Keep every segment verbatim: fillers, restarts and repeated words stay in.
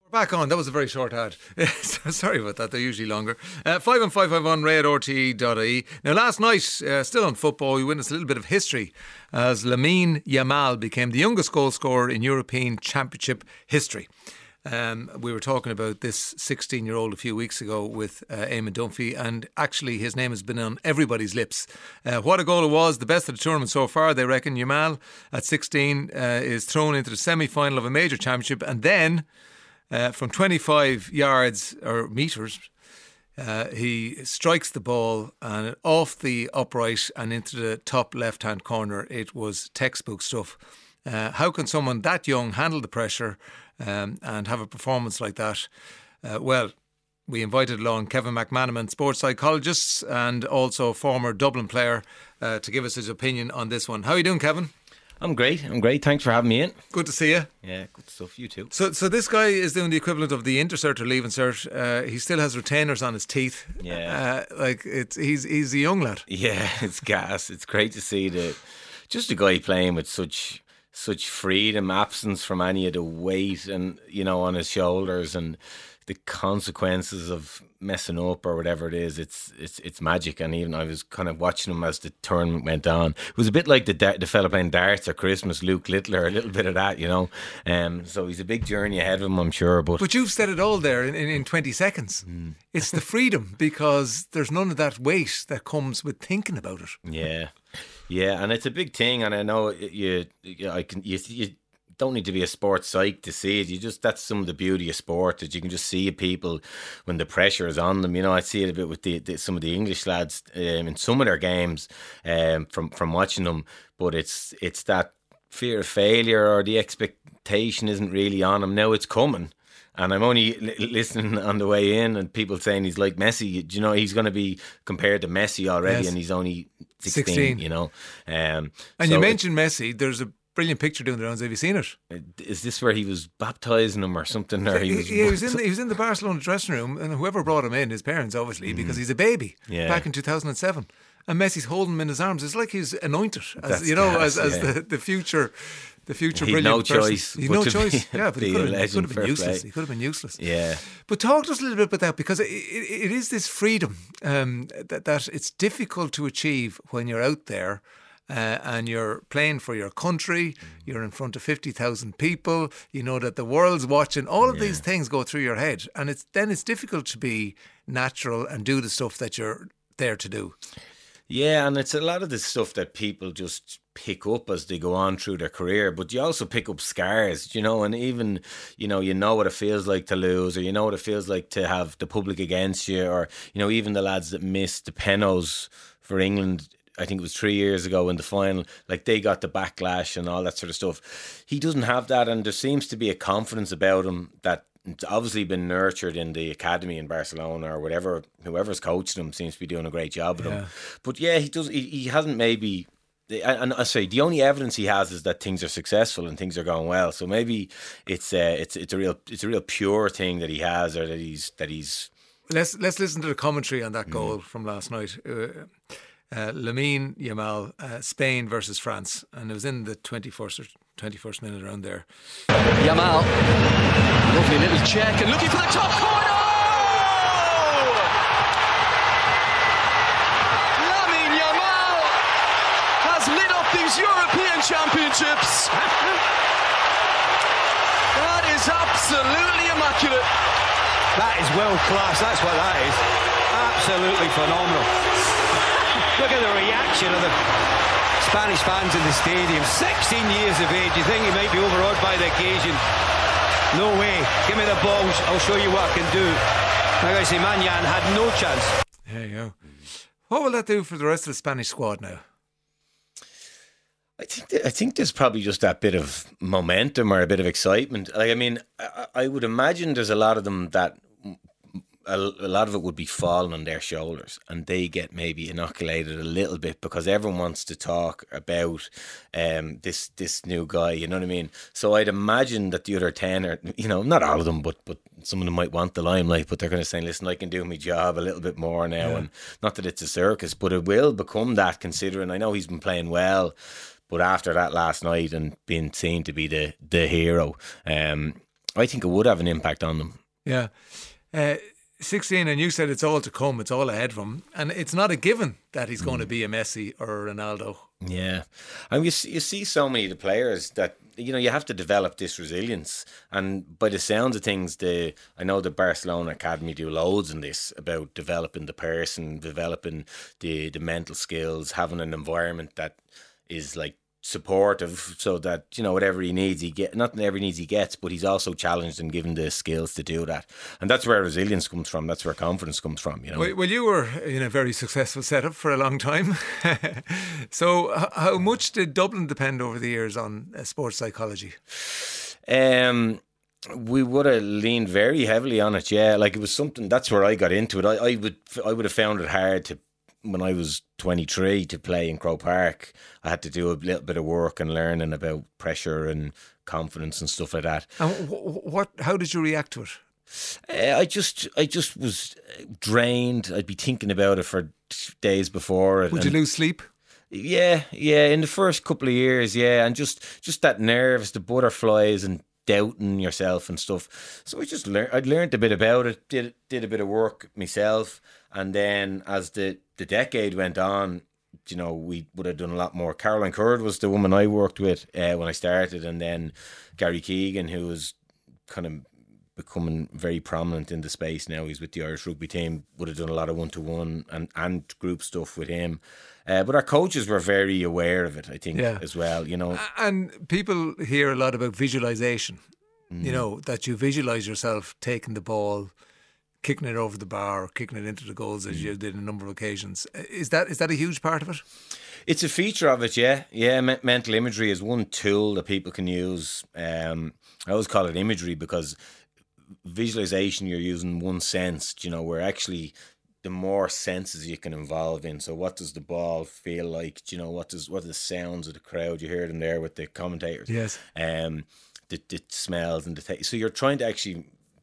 Back on, that was a very short ad. Sorry about that, they're usually longer. Uh, five one five five one ray at r t e dot i e. Now last night, uh, still on football, we witnessed a little bit of history as Lamine Yamal became the youngest goal scorer in European Championship history. Um, we were talking about this sixteen year old a few weeks ago with uh, Eamon Dunphy, and actually his name has been on everybody's lips. Uh, what a goal it was, the best of the tournament so far, they reckon. Yamal at sixteen uh, is thrown into the semi-final of a major championship, and then Uh, from twenty-five yards or metres, uh, he strikes the ball and off the upright and into the top left-hand corner. It was textbook stuff. Uh, how can someone that young handle the pressure um, and have a performance like that? Uh, well, we invited along Kevin McManaman, sports psychologist and also former Dublin player, uh, to give us his opinion on this one. How are you doing, Kevin? I'm great, I'm great. Thanks for having me in. Good to see you. Yeah, good stuff. You too. So so this guy is doing the equivalent of the Intercert or Leave Insert. Uh, he still has retainers on his teeth. Yeah. Uh, like, it's he's he's a young lad. Yeah, it's gas. It's great to see the just a guy playing with such such freedom, absence from any of the weight and, you know, on his shoulders and the consequences of messing up or whatever it is. It's it's it's magic. And even I was kind of watching him as the tournament went on. It was a bit like the da- the fella playing darts at Christmas, Luke Littler, a little bit of that, you know. Um, so he's a big journey ahead of him, I'm sure. But but you've said it all there in, in, in twenty seconds. Mm. It's the freedom, because there's none of that weight that comes with thinking about it. Yeah, yeah, and it's a big thing. And I know you, you I can you. you don't need to be a sports psych to see it. You just, that's some of the beauty of sport, that you can just see people when the pressure is on them. You know, I see it a bit with the, the some of the English lads um, in some of their games um, from from watching them. But it's it's that fear of failure, or the expectation isn't really on them. Now it's coming. And I'm only l- listening on the way in, and people saying he's like Messi. Do you know, he's going to be compared to Messi already, yes. And he's only sixteen, sixteen. You know. Um, and so you mentioned Messi. There's a brilliant picture doing the rounds. Have you seen it? Is this where he was baptising him or something? Or he was, he, he was in the, he was in the Barcelona dressing room, and whoever brought him in, his parents obviously, mm. because he's a baby, yeah. back in two thousand seven, and Messi's holding him in his arms. It's like he's anointed, as That's you know, gas, as, as yeah. the, the future, the future He'd brilliant no person. choice. He'd no choice. Be, yeah, but he could, have, he could have been useless. Play. He could have been useless. Yeah. But talk to us a little bit about that, because it, it, it is this freedom um, that, that it's difficult to achieve when you're out there. Uh, and you're playing for your country, you're in front of fifty thousand people, you know that the world's watching, all of yeah. these things go through your head, and it's then it's difficult to be natural and do the stuff that you're there to do. Yeah, and it's a lot of the stuff that people just pick up as they go on through their career, but you also pick up scars, you know, and even, you know, you know what it feels like to lose, or you know what it feels like to have the public against you, or, you know, even the lads that missed the penalties for England, I think it was three years ago in the final, like they got the backlash and all that sort of stuff. He doesn't have that, and there seems to be a confidence about him that it's obviously been nurtured in the academy in Barcelona or whatever. Whoever's coached him seems to be doing a great job with yeah. him. But yeah, he does. He, he hasn't maybe. And I say the only evidence he has is that things are successful and things are going well. So maybe it's uh, it's it's a real it's a real pure thing that he has, or that he's that he's. Let's let's listen to the commentary on that goal mm. from last night. Uh, Uh, Lamine Yamal, uh, Spain versus France, and it was in the twenty-first or twenty-first minute around there. Yamal, lovely little check, and looking for the top corner. Lamine Yamal has lit up these European Championships. That is absolutely immaculate. That is world class. That's what that is. Absolutely phenomenal. Look at the reaction of the Spanish fans in the stadium. sixteen years of age. You think he might be overawed by the occasion? No way. Give me the balls. I'll show you what I can do. Like I say, Maignan had no chance. There you go. What will that do for the rest of the Spanish squad now? I think th- I think there's probably just that bit of momentum or a bit of excitement. Like, I mean, I, I would imagine there's a lot of them that a, a lot of it would be falling on their shoulders, and they get maybe inoculated a little bit because everyone wants to talk about um, this this new guy. You know what I mean? So I'd imagine that the other ten are, you know, not all of them, but but some of them might want the limelight, but they're going to say, listen, I can do my job a little bit more now, yeah. and not that it's a circus, but it will become that, considering I know he's been playing well. But after that last night and being seen to be the, the hero, um, I think it would have an impact on them. Yeah. Uh, sixteen, and you said it's all to come, it's all ahead of him. And it's not a given that he's mm. going to be a Messi or a Ronaldo. Yeah. And you see, you see so many of the players that, you know, you have to develop this resilience. And by the sounds of things, the I know the Barcelona Academy do loads in this about developing the person, developing the, the mental skills, having an environment that is like supportive, so that, you know, whatever he needs he get not whatever he needs he gets, but he's also challenged and given the skills to do that. And that's where resilience comes from, that's where confidence comes from, you know. Well, well you were in a very successful setup for a long time. So h- how much did Dublin depend over the years on uh, sports psychology? Um we would have leaned very heavily on it, yeah. Like it was something, that's where I got into it. I, I would I would have found it hard to, when I was twenty-three, to play in Croke Park. I had to do a little bit of work and learning about pressure and confidence and stuff like that. And what? How did you react to it? Uh, I just, I just was drained. I'd be thinking about it for days before. Would you lose sleep? Yeah, yeah. In the first couple of years, yeah, and just, just that nerves, the butterflies, and doubting yourself and stuff. So I just learned. I'd learned a bit about it. Did did a bit of work myself, and then as the the decade went on, you know, we would have done a lot more. Caroline Curd was the woman I worked with uh, when I started, and then Gary Keegan, who was kind of becoming very prominent in the space now. He's with the Irish rugby team. Would have done a lot of one-to-one and, and group stuff with him. Uh, but our coaches were very aware of it, I think, yeah. as well, you know. And people hear a lot about visualisation, mm. you know, that you visualise yourself taking the ball, kicking it over the bar, or kicking it into the goals, as mm. you did on a number of occasions. Is that is that a huge part of it? It's a feature of it, yeah. Yeah, me- mental imagery is one tool that people can use. Um, I always call it imagery because visualization, you're using one sense, you know, where actually the more senses you can involve in. So what does the ball feel like? Do you know, what does what are the sounds of the crowd? You hear them there with the commentators. Yes. Um, the, the smells and the taste. So you're trying to actually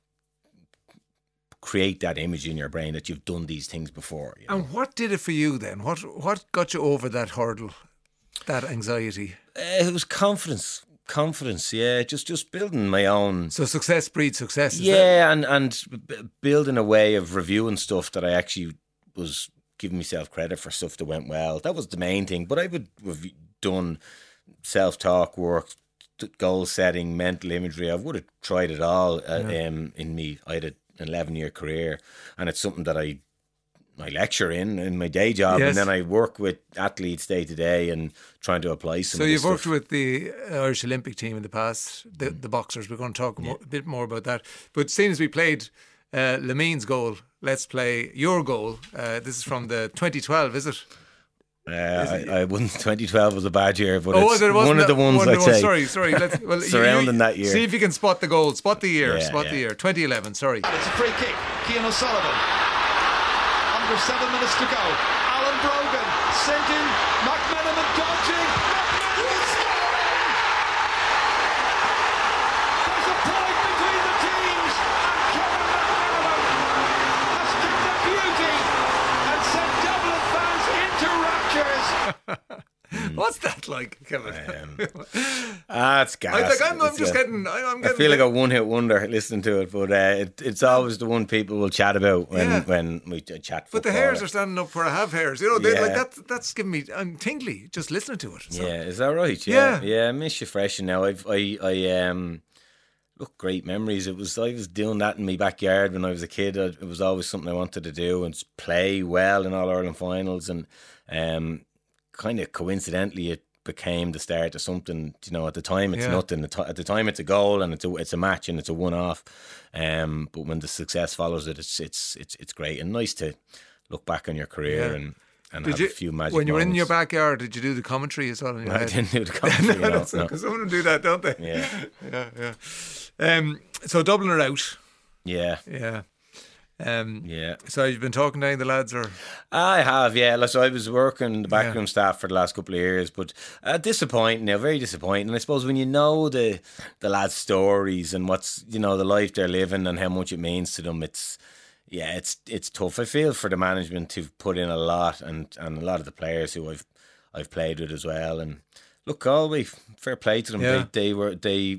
create that image in your brain that you've done these things before. You know? And what did it for you then? What what got you over that hurdle, that anxiety? Uh, it was confidence. Confidence, yeah, just just building my own. So success breeds success. Is yeah, that? and and b- building a way of reviewing stuff that I actually was giving myself credit for stuff that went well. That was the main thing. But I would have done self-talk work, goal setting, mental imagery. I would have tried it all uh, yeah. um, in me. I had an eleven-year career, and it's something that I. I lecture in in my day job, yes. and then I work with athletes day to day and trying to apply some. So of you've this worked stuff. with the Irish Olympic team in the past, the, mm. the boxers. We're going to talk yeah. more, a bit more about that. But seeing as we played uh, Lameen's goal, let's play your goal. Uh, this is from the twenty twelve, is it? Uh, is it? I, I wouldn't. twenty twelve was a bad year, but oh, it's it one of the ones I'd say. Sorry, sorry. Let's, well, surrounding you, you, that year. See if you can spot the goal. Spot the year. Yeah, spot yeah. the year. twenty eleven. Sorry. And it's a free kick. Cian O'Sullivan. Under seven minutes to go. Alan Brogan sent in. McMenamin dodging. McMenamin scoring! There's a point between the teams, and Kevin McMenamin has kicked a beauty and sent Dublin fans into raptures. What's that like, Kevin? Um, ah, it's gas. I, like, I'm, I'm it's just a, getting. I, I'm getting. I feel like a one-hit wonder listening to it, but uh, it, it's always the one people will chat about when, yeah. when we chat. But the hairs are standing up where I have hairs. You know, they, yeah. like that. That's giving me. I'm tingly just listening to it. So. Yeah, is that right? Yeah, yeah. yeah I miss you fresh now. I've, I, I, um, look, great memories. It was I was doing that in my backyard when I was a kid. It was always something I wanted to do and play well in All Ireland finals, and um. kind of coincidentally it became the start of something. You know, at the time it's yeah. nothing. At the time it's a goal and it's a it's a match and it's a one off. Um, but when the success follows it, it's it's it's it's great and nice to look back on your career yeah. and. And did have you, a few magic when you were moments. in your backyard, did you do the commentary as well in your I head? didn't do the commentary. no, no, because no. some of them do that, don't they? Yeah, yeah, yeah. Um, so Dublin are out. Yeah, yeah. Um, yeah. So you've been talking to any of the lads, or I have, yeah. So I was working the backroom yeah. staff for the last couple of years, but uh, disappointing now, very disappointing. And I suppose when you know the the lads' stories and what's you know the life they're living and how much it means to them, it's yeah, it's it's tough. I feel for the management who've put in a lot, and, and a lot of the players who I've I've played with as well. And look, Galway, fair play to them. Yeah. They they were they.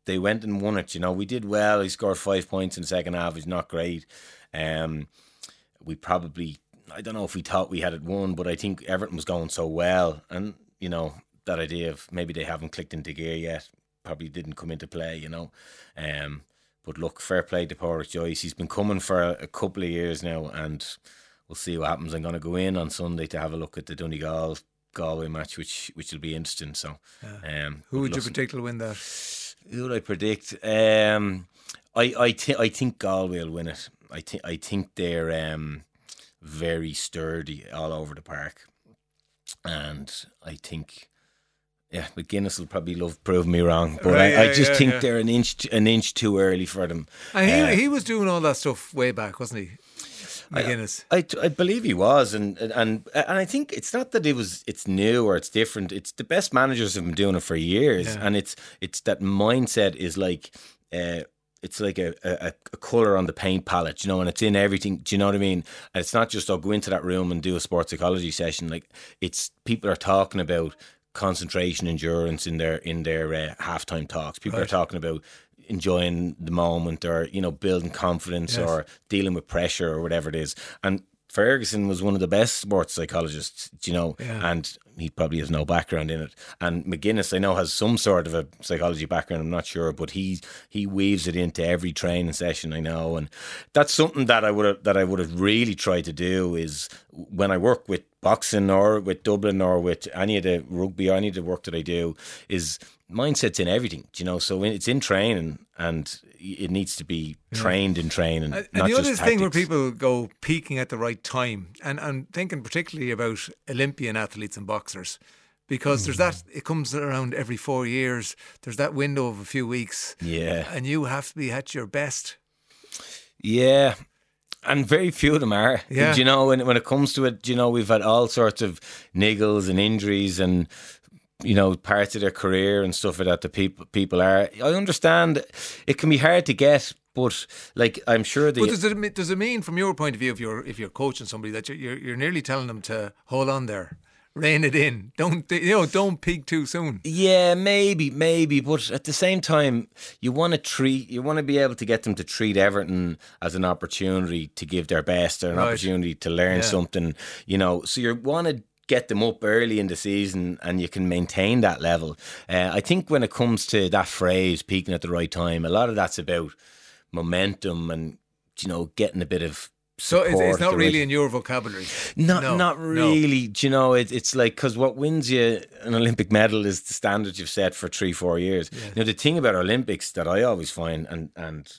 they went and won it. You know, we did well. He scored five points in the second half. He's not great. Um, we probably, I don't know if we thought we had it won, but I think Everton was going so well, and you know, that idea of maybe they haven't clicked into gear yet probably didn't come into play. You know, um, but look, fair play to Pádraic Joyce. He's been coming for a, a couple of years now, and we'll see what happens. I'm going to go in on Sunday to have a look at the Donegal Galway match, which which will be interesting. So, yeah. um, who would you listen, predict will win that? Who would I predict? Um, I I think I think Galway will win it. I think I think they're um, very sturdy all over the park, and I think, yeah, McGuinness will probably love proving me wrong, but right, I, yeah, I just yeah, think yeah. they're an inch an inch too early for them. And he Uh, he was doing all that stuff way back, wasn't he, McGuinness? I, I, I believe he was, and and and I think it's not that it was it's new or it's different. It's the best managers have been doing it for years, Yeah. and it's it's that mindset is like uh, it's like a, a, a color on the paint palette, you know, and it's in everything. Do you know what I mean? And it's not just, I'll go into that room and do a sports psychology session. Like, it's people are talking about concentration, endurance in their in their uh, halftime talks. People Right. are talking about enjoying the moment, or you know, building confidence, Yes. or dealing with pressure, or whatever it is. And Ferguson was one of the best sports psychologists, you know, Yeah. and he probably has no background in it. And McGuinness, I know, has some sort of a psychology background, I'm not sure, but he he weaves it into every training session, I know. And that's something that I would have that I would have really tried to do, is when I work with boxing or with Dublin or with any of the rugby or any of the work that I do, is mindset's in everything, you know. So it's in training, and it needs to be trained in training. And, not and the just other thing where tactics. people go peaking at the right time, and I'm thinking particularly about Olympian athletes and boxers, because there's that, it comes around every four years, there's that window of a few weeks, Yeah. and you have to be at your best. Yeah. And very few of them are. Yeah. Do you know, when when it comes to it, do you know, we've had all sorts of niggles and injuries and, you know, parts of their career and stuff like that that people people are. I understand it can be hard to get, but like, I'm sure the But does it, does it mean, from your point of view, if you're if you're coaching somebody, that you're you're, you're nearly telling them to hold on there, rein it in, don't you know, don't peak too soon? Yeah, maybe, maybe, but at the same time, you want to treat, you want to be able to get them to treat Everton as an opportunity to give their best, or an Right. opportunity to learn Yeah. something, you know. So you want to get them up early in the season, and you can maintain that level. Uh, I think when it comes to that phrase, peaking at the right time, a lot of that's about momentum and, you know, getting a bit of. So it's, support it's at not the really right- in your vocabulary. Not, No, not no. really. Do you know, it, it's like, because what wins you an Olympic medal is the standard you've set for three, four years. Yeah. Now, the thing about Olympics that I always find, and and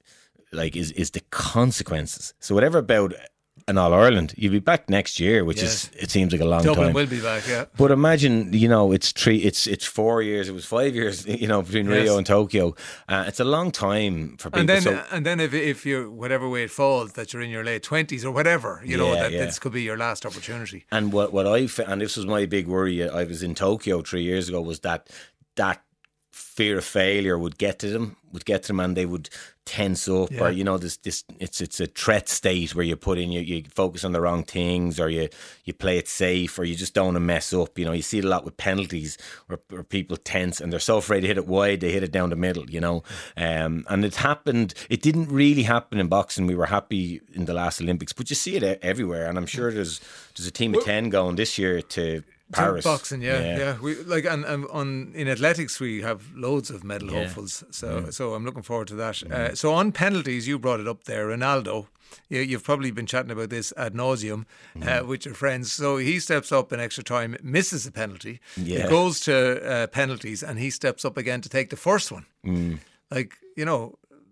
like, is is the consequences. So whatever about an All Ireland, you'll be back next year, which Yes. is, it seems like a long Dublin time. will be back, yeah. But imagine, you know, it's three, it's it's four years. It was five years, you know, between Yes. Rio and Tokyo. Uh, it's a long time for people. And then, so, and then, if if you whatever way it falls, that you're in your late twenties or whatever, you know, Yeah, that yeah. this could be your last opportunity. And what what I fa- and this was my big worry. I was in Tokyo three years ago. Was that that fear of failure would get to them, would get to them, and they would tense up, Yeah. or you know, this this it's it's a threat state where you put in you you focus on the wrong things, or you you play it safe, or you just don't want to mess up. You know, you see it a lot with penalties where, where people tense and they're so afraid to hit it wide, they hit it down the middle. You know, um, and it happened. It didn't really happen in boxing. We were happy in the last Olympics, but you see it e- everywhere, and I'm sure there's there's a team of ten going this year to Paris. To boxing, yeah, yeah. We like, and, and on in athletics we have loads of medal Yeah. hopefuls. So, so I'm looking forward to that. Uh, so on penalties, you brought it up there, Ronaldo. You, you've probably been chatting about this ad nauseum uh, with your friends. So he steps up in extra time, misses a penalty. Yeah. It goes to uh, penalties, and he steps up again to take the first one. Like, you know,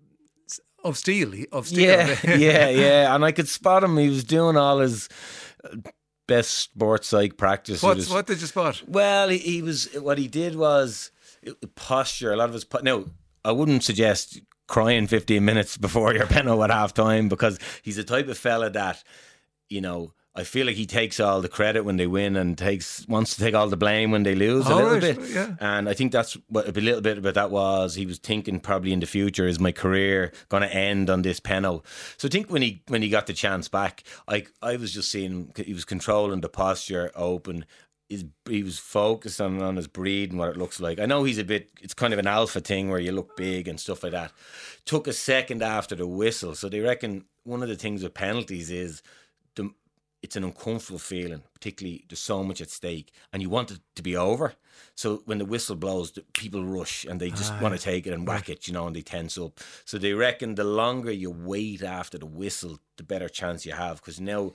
of steel, of steel. Yeah, yeah, yeah. And I could spot him. He was doing all his uh, best sports psych practice. He What's, was- what did you spot? Well, he, he was. What he did was uh, posture. A lot of his. po- Now, I wouldn't suggest crying fifteen minutes before your penalty at half time, because he's the type of fella that, you know, I feel like he takes all the credit when they win and takes wants to take all the blame when they lose a All little right, bit. yeah. And I think that's what a little bit about that was. He was thinking probably in the future, is my career going to end on this penalty? So I think when he when he got the chance back, I I was just seeing he was controlling the posture, open, his, he was focused on, on his breed and what it looks like. I know he's a bit, it's kind of an alpha thing where you look big and stuff like that. Took a second after the whistle. So they reckon one of the things with penalties is the, it's an uncomfortable feeling, particularly there's so much at stake and you want it to be over. So when the whistle blows, the people rush and they just ah, want to take it and whack it, you know, and they tense up. So they reckon the longer you wait after the whistle, the better chance you have, because now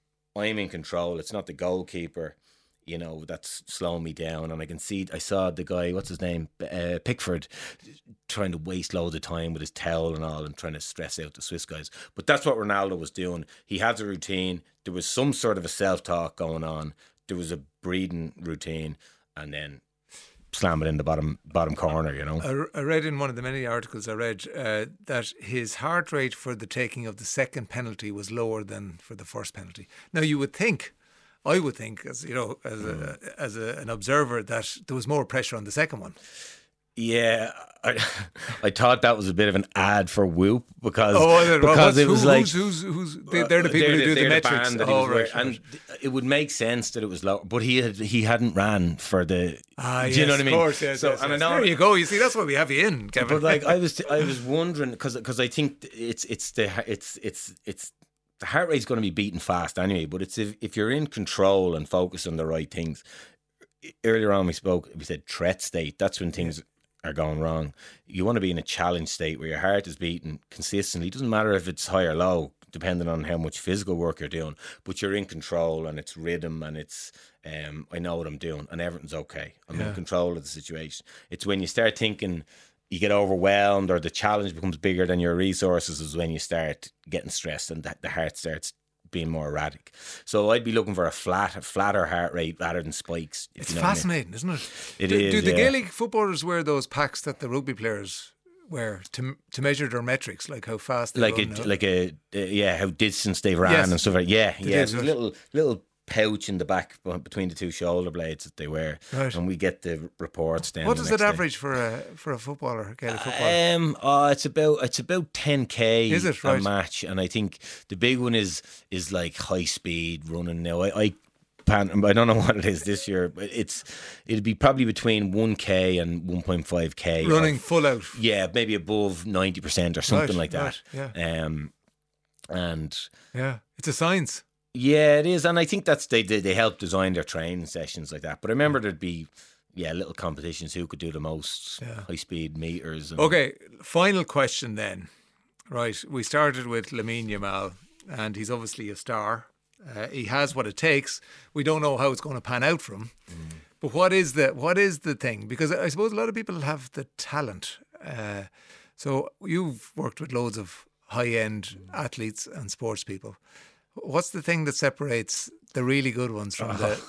I'm in control. It's not the goalkeeper, you know, that's slowing me down. And I can see, I saw the guy, what's his name, uh, Pickford, trying to waste loads of time with his towel and all and trying to stress out the Swiss guys. But that's what Ronaldo was doing. He had a routine. There was some sort of a self-talk going on. There was a breathing routine, and then slam it in the bottom bottom corner, you know. I, I read in one of the many articles I read uh, that his heart rate for the taking of the second penalty was lower than for the first penalty. Now, you would think, I would think, as you know, as a, as a, an observer, that there was more pressure on the second one. Yeah, I, I thought that was a bit of an ad for Whoop because oh, because it was who, like who's, who's, who's they, they're the people who do the, the metrics. Oh, right, and right. It would make sense that it was low, but he had he hadn't ran for the. Ah, do yes, you know what I mean? Of course, yes, so yes, and yes. I know, there you go. You see, that's why we have you in, Kevin. But like I was, I was wondering because because I think it's it's the it's it's it's. The heart rate's going to be beating fast anyway, but it's if, if you're in control and focus on the right things. Earlier on we spoke, we said threat state. That's when things yeah. are going wrong. You want to be in a challenge state where your heart is beating consistently. It doesn't matter if it's high or low, depending on how much physical work you're doing, but you're in control and it's rhythm and it's, um, I know what I'm doing and everything's okay. I'm yeah. in control of the situation. It's when you start thinking you get overwhelmed or the challenge becomes bigger than your resources is when you start getting stressed and the, the heart starts being more erratic. So I'd be looking for a flat, a flatter heart rate rather than spikes. It's you know fascinating, I mean. Isn't it? It do, is. Do the yeah. Gaelic footballers wear those packs that the rugby players wear to to measure their metrics, like how fast they like run? A, like a, uh, yeah, how distance they ran yes. and stuff like that. Yeah, they yeah. Did, a little, little pouch in the back between the two shoulder blades that they wear, right. and we get the reports down. What is it day. average for a for a footballer? Gaelic footballer? Um, oh, it's about it's about ten k is it, right? a match, and I think the big one is is like high speed running. Now, I, I pan, I don't know what it is this year, but it's it'd be probably between one k and one point five k running of, full out. Yeah, maybe above ninety percent or something right, like that. Right, yeah. Um, and yeah, it's a science. Yeah, it is, and I think that's they they, they help design their training sessions like that. But I remember there'd be yeah little competitions who could do the most yeah. high speed meters. And okay, final question then. Right, we started with Lamine Yamal, and he's obviously a star. Uh, he has what it takes. We don't know how it's going to pan out for him, mm. but what is the what is the thing? Because I suppose a lot of people have the talent. Uh, so you've worked with loads of high end mm. athletes and sports people. What's the thing that separates the really good ones from oh, the...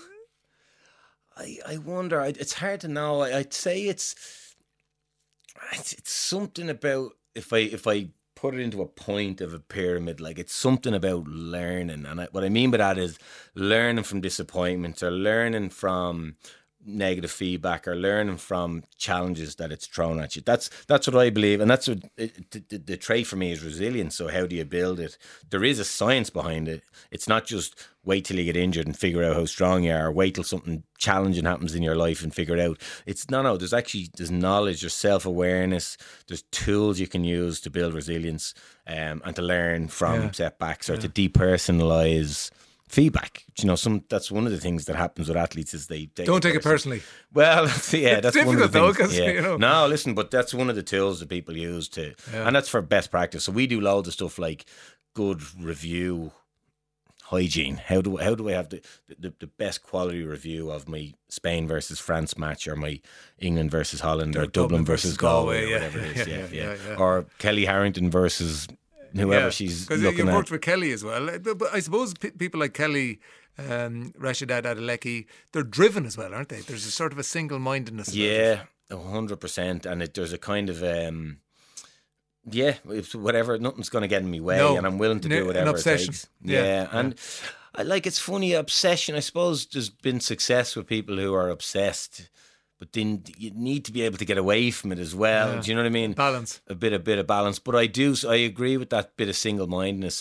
I, I wonder. It's hard to know. I'd say it's, it's it's something about if I if I put it into a point of a pyramid, like it's something about learning. And I, what I mean by that is learning from disappointments or learning from negative feedback or learning from challenges that it's thrown at you. That's that's what I believe, and that's what it, the, the trait for me is resilience. So how do you build it? There is a science behind it. It's not just wait till you get injured and figure out how strong you are, or wait till something challenging happens in your life and figure it out. It's no, no. There's actually there's knowledge, there's self-awareness, there's tools you can use to build resilience um, and to learn from yeah. setbacks or yeah. to depersonalize feedback. You know, some that's one of the things that happens with athletes is they, they don't take it personally. Well, yeah, it's that's difficult one of the though, things. because Yeah. you know. No, listen, but that's one of the tools that people use to, yeah. and that's for best practice. So we do loads of stuff like good review hygiene. How do how do I have the, the the best quality review of my Spain versus France match, or my England versus Holland, or, or Dublin, Dublin versus Galway, Galway, or whatever yeah. it is. Yeah, yeah, yeah, yeah, yeah. Or Kelly Harrington versus whoever yeah, she's looking at. Because you've worked with Kelly as well. But, but I suppose p- people like Kelly, um, Rashida Adeleke, they're driven as well, aren't they? There's a sort of a single-mindedness. Yeah, a hundred percent. And it, there's a kind of um, yeah, it's whatever. Nothing's going to get in my way, no, and I'm willing to do whatever it takes. Yeah, yeah. and I like it's funny obsession. I suppose there's been success with people who are obsessed. But then you need to be able to get away from it as well. Yeah. Do you know what I mean? Balance. A bit, a bit of balance. But I do, I agree with that bit of single-mindedness and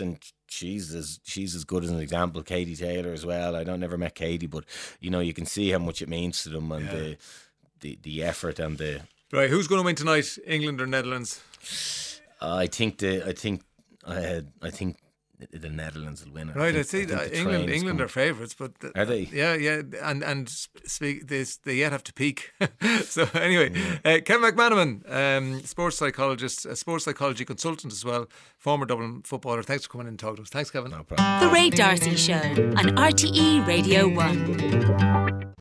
she's as she's as good as an example. Katie Taylor as well. I don't never met Katie, but you know, you can see how much it means to them and yeah. the, the the effort and the. Right, who's going to win tonight? England or Netherlands? Uh, I think the I think I I think. The Netherlands will win it. Right, I, think, see I that England. England are favourites, but the, are they? Yeah, yeah, and and speak they they yet have to peak. So anyway, yeah. uh, Kevin McManaman, um, sports psychologist, a sports psychology consultant as well, former Dublin footballer. Thanks for coming in and talking to us. Thanks, Kevin. No problem. The Ray D'Arcy Show on R T E Radio One.